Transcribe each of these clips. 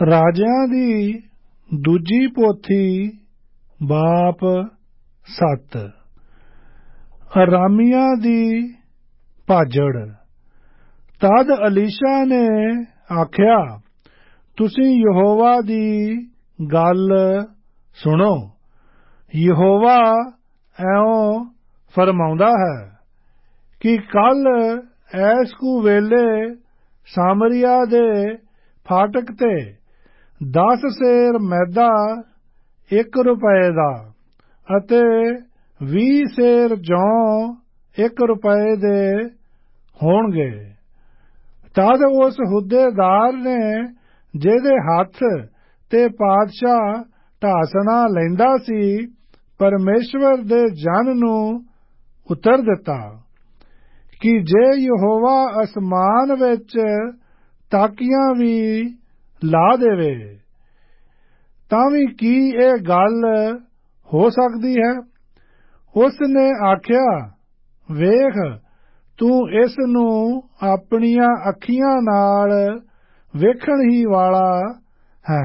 ਰਾਜਿਆਂ ਦੀ ਦੂਜੀ ਪੋਥੀ ਬਾਪ 7। ਅਰਾਮੀਆਂ ਦੀ ਭਾਜੜ। ਤਦ ਅਲੀਸ਼ਾ ਨੇ ਆਖਿਆ, ਤੁਸੀਂ ਯਹੋਵਾ ਦੀ ਗੱਲ ਸੁਣੋ। ਯਹੋਵਾ ਇਉਂ ਫਰਮਾਉਂਦਾ ਹੈ ਕਿ ਕੱਲ ਐਸ ਕੁ ਵੇਲੇ ਸਾਮਰੀਆ ਦੇ ਫਾਟਕ ਤੇ 10 ਸੇਰ ਮੈਦਾ 1 ਰੁਪਏ ਦਾ ਅਤੇ 20 ਸੇਰ ਜੌਂ 1 ਰੁਪਏ ਦੇ ਹੋਣਗੇ। ਤਦ ਉਸ ਹੁੱਦੇਦਾਰ ਨੇ ਜਿਹਦੇ ਹੱਥ ਤੇ ਪਾਤਸ਼ਾਹ ਢਾਸਣਾ ਲੈਂਦਾ ਸੀ, ਪਰਮੇਸ਼ਵਰ ਦੇ ਜਨ ਨੂੰ ਉੱਤਰ ਦਿੱਤਾ ਕਿ ਜੇ ਯਹੋਵਾ ਅਸਮਾਨ ਵਿੱਚ ਤਾਕੀਆਂ ਵੀ ਲਾ ਦੇਵੇ ਤਾਂ ਵੀ ਕੀ ਇਹ ਗੱਲ ਹੋ ਸਕਦੀ ਹੈ? ਉਸ ਨੇ ਆਖਿਆ, ਵੇਖ, ਤੂੰ ਇਸ ਨੂੰ ਆਪਣੀਆਂ ਅੱਖੀਆਂ ਨਾਲ ਵੇਖਣ ਹੀ ਵਾਲਾ ਹੈ,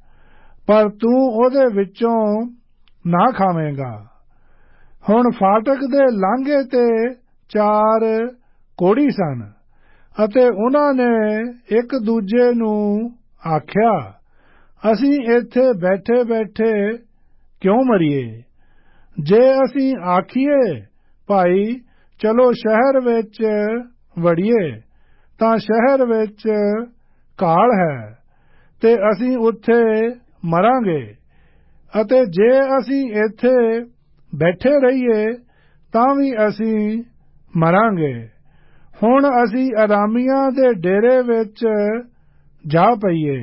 ਪਰ ਤੂੰ ਉਹਦੇ ਵਿੱਚੋਂ ਨਾ ਖਾਵੇਂਗਾ। ਹੁਣ ਫਾਟਕ ਦੇ ਲਾਂਘੇ ਤੇ 4 ਕੋੜੀ ਸਨ ਅਤੇ ਉਹਨਾਂ ਨੇ ਇੱਕ ਦੂਜੇ ਨੂੰ ਆਖਿਆ, ਅਸੀਂ ਇੱਥੇ ਬੈਠੇ ਬੈਠੇ ਕਿਉਂ ਮਰੀਏ? ਜੇ ਅਸੀਂ ਆਖੀਏ, ਭਾਈ ਚਲੋ ਸ਼ਹਿਰ ਵਿੱਚ ਵੜੀਏ, ਤਾਂ ਸ਼ਹਿਰ ਵਿੱਚ ਕਾਲ ਹੈ ਤੇ ਅਸੀਂ ਉੱਥੇ ਮਰਾਂਗੇ, ਅਤੇ ਜੇ ਅਸੀਂ ਇੱਥੇ ਬੈਠੇ ਰਹੀਏ ਤਾਂ ਵੀ ਅਸੀਂ ਮਰਾਂਗੇ। ਹੁਣ ਅਸੀਂ ਅਰਾਮੀਆਂ ਦੇ ਡੇਰੇ ਵਿੱਚ ਜਾ ਪਈਏ।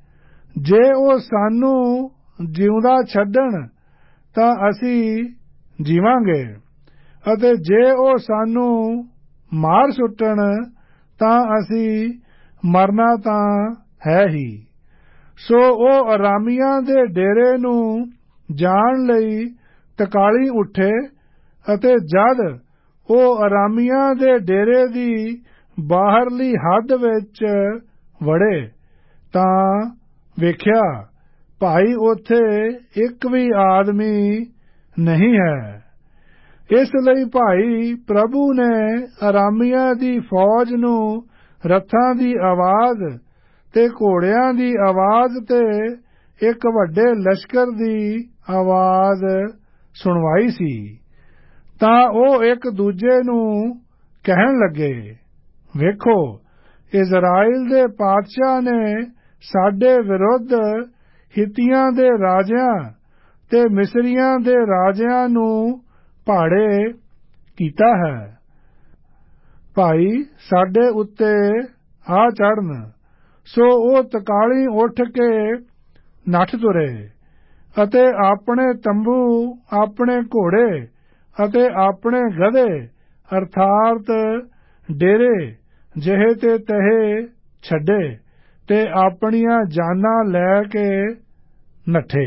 ਜੇ ਉਹ ਸਾਨੂੰ ਜਿਉਂਦਾ ਛੱਡਣ ਤਾਂ ਅਸੀਂ ਜੀਵਾਂਗੇ, ਅਤੇ ਜੇ ਉਹ ਸਾਨੂੰ ਮਾਰ ਸੁੱਟਣ ਤਾਂ ਅਸੀਂ ਮਰਨਾ ਤਾਂ ਹੈ ਹੀ। ਸੋ ਉਹ ਅਰਾਮੀਆਂ ਦੇ ਡੇਰੇ ਨੂੰ ਜਾਣ ਲਈ ਤਕਾਲੀ ਉੱਠੇ, ਅਤੇ ਜਦ ਉਹ ਅਰਾਮੀਆਂ ਦੇ ਡੇਰੇ ਦੀ ਬਾਹਰਲੀ ਹੱਦ ਵਿੱਚ ਵੜੇ ਤਾਂ ਵੇਖਿਆ, ਭਾਈ ਉੱਥੇ ਇੱਕ ਵੀ ਆਦਮੀ ਨਹੀਂ ਹੈ। ਇਸ ਲਈ ਭਾਈ ਪ੍ਰਭੂ ਨੇ ਅਰਾਮੀਆਂ ਦੀ ਫੌਜ ਨੂੰ ਰੱਥਾਂ ਦੀ ਆਵਾਜ਼ ਤੇ ਘੋੜਿਆਂ ਦੀ ਆਵਾਜ਼ ਤੇ ਇੱਕ ਵੱਡੇ ਲਸ਼ਕਰ ਦੀ ਆਵਾਜ਼ ਸੁਣਵਾਈ ਸੀ। ਤਾਂ ਉਹ ਇੱਕ ਦੂਜੇ ਨੂੰ ਕਹਿਣ ਲੱਗੇ, ਵੇਖੋ, ਇਜ਼ਰਾਈਲ ਦੇ ਪਾਤਸ਼ਾਹ ਨੇ ਸਾਡੇ ਵਿਰੁੱਧ ਹਿੱਤੀਆਂ ਦੇ ਰਾਜਿਆਂ ਤੇ ਮਿਸਰੀਆਂ ਦੇ ਰਾਜਿਆਂ ਨੂੰ ਭਾੜੇ ਕੀਤਾ ਹੈ। ਭਾਈ ਸਾਡੇ ਉੱਤੇ ਆ ਚੜ੍ਹਨ। ਸੋ ਉਹ ਤਕਾਲੀ ਉੱਠ ਕੇ ਨੱਠ ਤੁਰੇ, ਅਤੇ ਆਪਣੇ ਤੰਬੂ, ਆਪਣੇ ਘੋੜੇ ਅਤੇ ਆਪਣੇ ਗਧੇ ਅਰਥਾਤ ਡੇਰੇ ਜਿਹੇ ਤੇ ਤਹੇ ਛੱਡੇ, ਤੇ ਆਪਣੀਆਂ ਜਾਨਾਂ ਲੈ ਕੇ ਨੱਠੇ।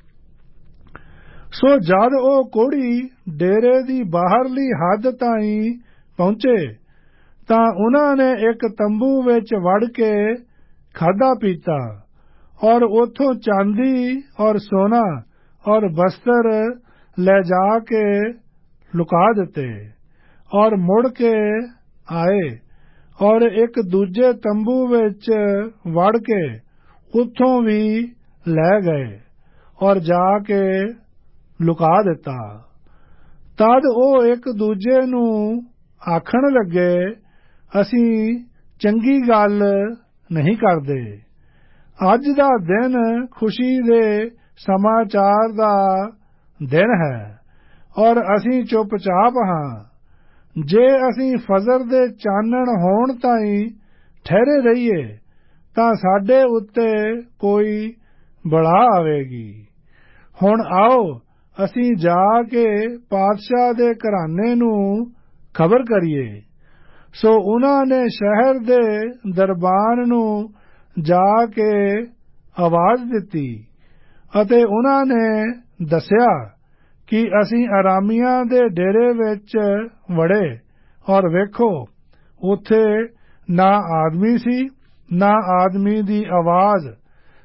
ਸੋ ਜਦ ਉਹ ਕੋੜੀ ਡੇਰੇ ਦੀ ਬਾਹਰਲੀ ਹੱਦ ਤਾਈਂ ਪਹੁੰਚੇ ਤਾਂ ਉਹਨਾਂ ਨੇ ਇੱਕ ਤੰਬੂ ਵਿੱਚ ਵੜ ਕੇ ਖਾਧਾ ਪੀਤਾ, ਔਰ ਉੱਥੋਂ ਚਾਂਦੀ ਔਰ ਸੋਨਾ ਔਰ ਬਸਤਰ ਲੈ ਜਾ ਕੇ ਲੁਕਾ ਦਿੱਤੇ, ਔਰ ਮੁੜ ਕੇ ਆਏ ਔਰ ਇੱਕ ਦੂਜੇ ਤੰਬੂ ਵਿੱਚ ਵੜ ਕੇ ਉੱਥੋਂ ਵੀ ਲੈ ਗਏ ਔਰ ਜਾ ਕੇ ਲੁਕਾ ਦਿੱਤਾ। ਤਦ ਉਹ ਇੱਕ ਦੂਜੇ ਨੂੰ ਆਖਣ ਲੱਗੇ, ਅਸੀਂ ਚੰਗੀ ਗੱਲ ਨਹੀਂ ਕਰਦੇ। ਅੱਜ ਦਾ ਦਿਨ ਖੁਸ਼ੀ ਦੇ ਸਮਾਚਾਰ ਦਾ ਦਿਨ ਹੈ, ਔਰ ਅਸੀਂ ਚੁੱਪਚਾਪ ਹਾਂ। ਜੇ ਅਸੀਂ ਫਜਰ ਦੇ ਚਾਨਣ ਹੋਣ ਤਾਈਂ ਠਹਿਰੇ ਰਹੀਏ ਤਾਂ ਸਾਡੇ ਉੱਤੇ ਕੋਈ ਬਲਾ ਆਵੇਗੀ। ਹੁਣ ਆਓ ਅਸੀਂ ਜਾ ਕੇ ਪਾਤਸ਼ਾਹ ਦੇ ਘਰਾਨੇ ਨੂੰ ਖਬਰ ਕਰੀਏ। ਸੋ ਉਹਨਾਂ ਨੇ ਸ਼ਹਿਰ ਦੇ ਦਰਬਾਨ ਨੂੰ ਜਾ ਕੇ ਆਵਾਜ਼ ਦਿੱਤੀ, ਅਤੇ ਉਹਨਾਂ ਨੇ ਦੱਸਿਆ ਕਿ ਅਸੀਂ ਅਰਾਮੀਆਂ ਦੇ ਡੇਰੇ ਵਿੱਚ ਵੜੇ, ਔਰ ਵੇਖੋ, ਉੱਥੇ ਨਾ ਆਦਮੀ ਸੀ, ਨਾ ਆਦਮੀ ਦੀ ਆਵਾਜ਼,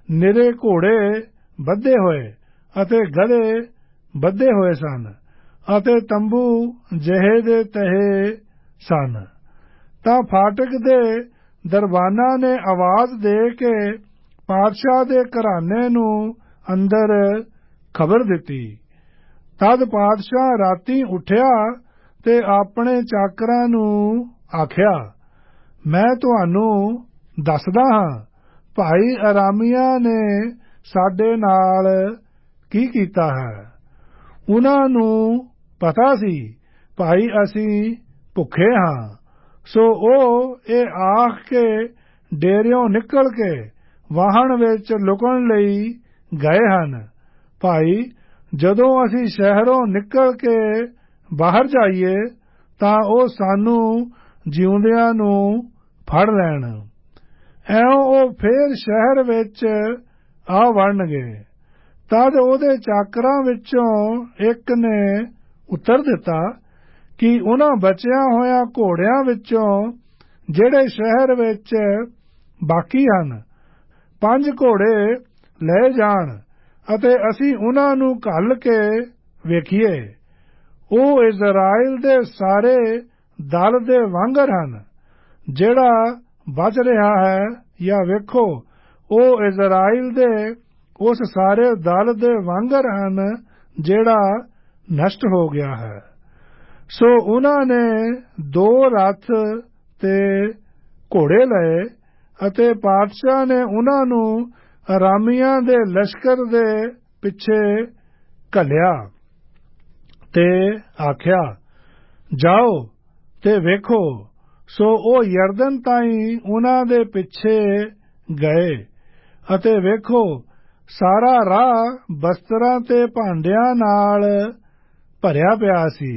ਨਿਰੇ ਘੋੜੇ ਬੱਧੇ ਹੋਏ ਅਤੇ ਗਧੇ ਬੱਧੇ ਹੋਏ ਸਨ ਅਤੇ ਤੰਬੂ ਜਿਹੇ ਦੇ ਤਹੇ ਸਨ। ਤਾਂ ਫਾਟਕ ਦੇ ਦਰਬਾਨਾਂ ਨੇ ਆਵਾਜ਼ ਦੇ ਕੇ ਪਾਤਸ਼ਾਹ ਦੇ ਘਰਾਨੇ ਨੂੰ ਅੰਦਰ ਖਬਰ ਦਿੱਤੀ। ਤਦ ਪਾਤਸ਼ਾਹ ਰਾਤੀਂ ਉੱਠਿਆ ਤੇ ਆਪਣੇ ਚਾਕਰਾਂ ਨੂੰ ਆਖਿਆ, ਮੈਂ ਤੁਹਾਨੂੰ ਦੱਸਦਾ ਹਾਂ ਭਾਈ ਅਰਾਮੀਆ ਨੇ ਸਾਡੇ ਨਾਲ ਕੀ ਕੀਤਾ ਹੈ। ਉਹਨਾਂ ਨੂੰ ਪਤਾ ਸੀ ਭਾਈ ਅਸੀਂ ਭੁੱਖੇ ਹਾਂ, ਸੋ ਉਹ ਇਹ ਆਖ ਕੇ ਡੇਰਿਓਂ ਨਿਕਲ ਕੇ ਵਾਹਣ ਵਿੱਚ ਲੁਕਣ ਲਈ ਗਏ ਹਨ। ਭਾਈ ਜਦੋਂ ਅਸੀਂ ਸ਼ਹਿਰੋਂ ਨਿਕਲ ਕੇ ਬਾਹਰ ਜਾਈਏ ਤਾਂ ਉਹ ਸਾਨੂੰ ਜਿਉਂਦਿਆਂ ਨੂੰ ਫੜ ਲੈਣ। ਐਉਂ ਉਹ ਫੇਰ ਸ਼ਹਿਰ ਵਿੱਚ ਆ ਵੜਨਗੇ। ਤਦ ਉਹਦੇ ਚਾਕਰਾਂ ਵਿੱਚੋਂ ਇੱਕ ਨੇ ਉੱਤਰ ਦਿੱਤਾ ਕਿ ਉਹਨਾਂ ਬਚਿਆ ਹੋਇਆਂ ਘੋੜਿਆਂ ਵਿੱਚੋਂ ਜਿਹੜੇ ਸ਼ਹਿਰ ਵਿੱਚ ਬਾਕੀ ਹਨ 5 ਘੋੜੇ ਲੈ ਜਾਣ ਅਤੇ ਅਸੀਂ ਉਹਨਾਂ ਨੂੰ ਘੱਲ ਕੇ ਵੇਖੀਏ। ਉਹ ਇਜ਼ਰਾਈਲ ਦੇ ਸਾਰੇ ਦਲ ਦੇ ਵਾਂਗਰ ਹਨ ਜਿਹੜਾ ਬਚ ਰਿਹਾ ਹੈ, ਜਾਂ ਵੇਖੋ ਉਹ ਇਜ਼ਰਾਈਲ ਦੇ ਉਸ ਸਾਰੇ ਦਲ ਦੇ ਵਾਂਗਰ ਹਨ ਜਿਹੜਾ ਨਸ਼ਟ ਹੋ ਗਿਆ ਹੈ। ਸੋ ਉਹਨਾਂ ਨੇ 2 ਰੱਥ ਤੇ ਘੋੜੇ ਲਏ ਅਤੇ ਪਾਤਸ਼ਾਹ ਨੇ ਉਹਨਾਂ ਨੂੰ ਅਰਾਮੀਆਂ ਦੇ ਲਸ਼ਕਰ ਦੇ ਪਿੱਛੇ ਘੱਲਿਆ ਤੇ ਆਖਿਆ, ਜਾਓ ਤੇ ਵੇਖੋ। ਸੋ ਉਹ ਯਰਦਨ ਤਾਈਂ ਉਹਨਾਂ ਦੇ ਪਿੱਛੇ ਗਏ ਅਤੇ ਵੇਖੋ ਸਾਰਾ ਰਾਹ ਬਸਤਰਾਂ ਤੇ ਭਾਂਡਿਆਂ ਨਾਲ ਭਰਿਆ ਪਿਆ ਸੀ,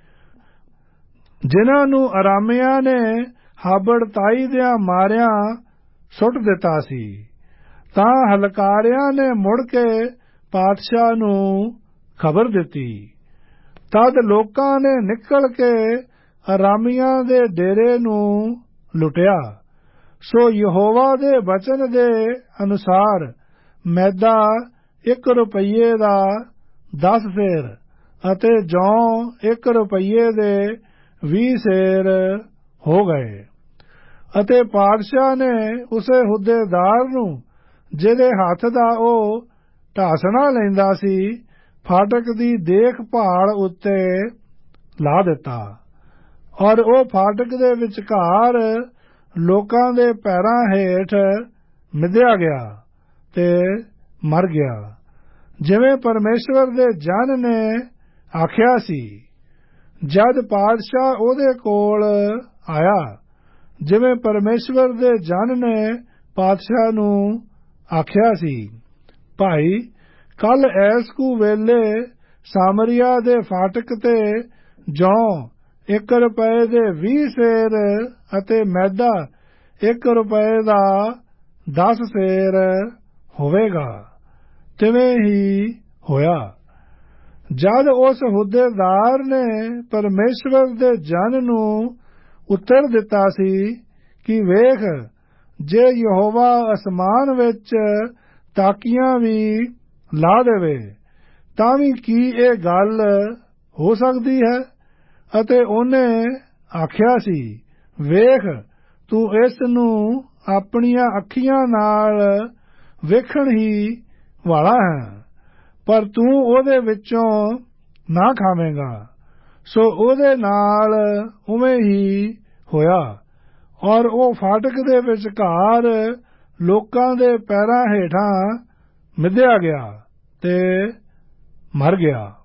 ਜਿਨ੍ਹਾਂ ਨੂੰ ਅਰਾਮੀਆਂ ਨੇ ਹਾਬੜਤਾਈ ਦਿਆਂ ਮਾਰਿਆਂ ਸੁੱਟ ਦਿੱਤਾ ਸੀ। ਤਾਂ ਹਲਕਾਰਿਆਂ ਨੇ ਮੁੜ ਕੇ ਪਾਤਸ਼ਾਹ ਨੂੰ ਖਬਰ ਦਿੱਤੀ। ਤਦ ਲੋਕਾਂ ਨੇ ਨਿਕਲ ਕੇ ਅਰਾਮੀਆਂ ਦੇ ਡੇਰੇ ਨੂੰ ਲੁੱਟਿਆ। ਸੋ ਯਹੋਵਾ ਦੇ ਵਚਨ ਦੇ ਅਨੁਸਾਰ ਮੈਦਾ 1 ਰੁਪਈਏ ਦਾ 10 ਸੇਰ ਅਤੇ ਜੌਂ 1 ਰੁਪਈਏ ਦੇ 20 ਸੇਰ ਹੋ ਗਏ। ਅਤੇ ਪਾਤਸ਼ਾਹ ਨੇ ਉਸੇ ਹੁੱਦੇਦਾਰ ਨੂੰ ਜਿਹਦੇ ਹੱਥ ਦਾ ਉਹ ਢਾਸਣਾ ਲੈਂਦਾ ਸੀ ਫਾਟਕ ਦੀ ਦੇਖਭਾਲ ਉੱਤੇ ਲਾ ਦਿੱਤਾ, ਔਰ ਉਹ ਫਾਟਕ ਦੇ ਵਿਚਕਾਰ ਲੋਕਾਂ ਦੇ ਪੈਰਾਂ ਹੇਠ ਮਿਧਿਆ ਗਿਆ ਤੇ ਮਰ ਗਿਆ, ਜਿਵੇਂ ਪਰਮੇਸ਼ਵਰ ਦੇ ਜਨ ਨੇ ਆਖਿਆ ਸੀ। ਜਦ ਪਾਤਸ਼ਾਹ ਉਹਦੇ ਕੋਲ ਆਇਆ, ਜਿਵੇਂ ਪਰਮੇਸ਼ਵਰ ਦੇ ਜਨ ਨੇ ਪਾਤਸ਼ਾਹ ਨੂੰ ਆਖਿਆ ਸੀ, ਭਾਈ ਕੱਲ ਐਸ ਕੁ ਵੇਲੇ ਸਾਮਰੀਆ ਦੇ ਫਾਟਕ ਤੇ ਜੌਂ 1 ਰੁਪਏ ਦੇ 20 ਸੇਰ ਅਤੇ ਮੈਦਾ 1 ਰੁਪਏ ਦਾ 10 ਸੇਰ ਹੋਵੇਗਾ। ਤਿਵੇਂ ਹੀ ਹੋਇਆ। ਜਦ ਉਸ ਹੁੱਦੇਦਾਰ ਨੇ ਪਰਮੇਸ਼ਵਰ ਦੇ ਜਨ ਨੂੰ ਉੱਤਰ ਦਿੱਤਾ ਸੀ ਕਿ ਵੇਖ, ਜੇ ਯਹੋਵਾ ਅਸਮਾਨ ਵਿੱਚ ਤਾਕੀਆਂ ਵੀ ਲਾ ਦੇਵੇ ਤਾਂ ਵੀ ਕੀ ਇਹ ਗੱਲ ਹੋ ਸਕਦੀ ਹੈ। ਅਤੇ ਉਹਨੇ ਆਖਿਆ ਸੀ, ਵੇਖ ਤੂੰ ਇਸ ਨੂੰ ਆਪਣੀਆਂ ਅੱਖੀਆਂ ਨਾਲ ਵੇਖਣ ਹੀ ਵਾਲਾ ਹੈ, ਪਰ ਤੂੰ ਉਹਦੇ ਵਿੱਚੋਂ ਨਾ ਖਾਵੇਂਗਾ। ਸੋ ਉਹਦੇ ਨਾਲ ਉਵੇਂ ਹੀ ਹੋਇਆ, ਔਰ ਉਹ ਫਾਟਕ ਦੇ ਵਿਚਕਾਰ ਲੋਕਾਂ ਦੇ ਪੈਰਾਂ ਹੇਠਾਂ ਮਿਧਿਆ ਗਿਆ ਤੇ ਮਰ ਗਿਆ।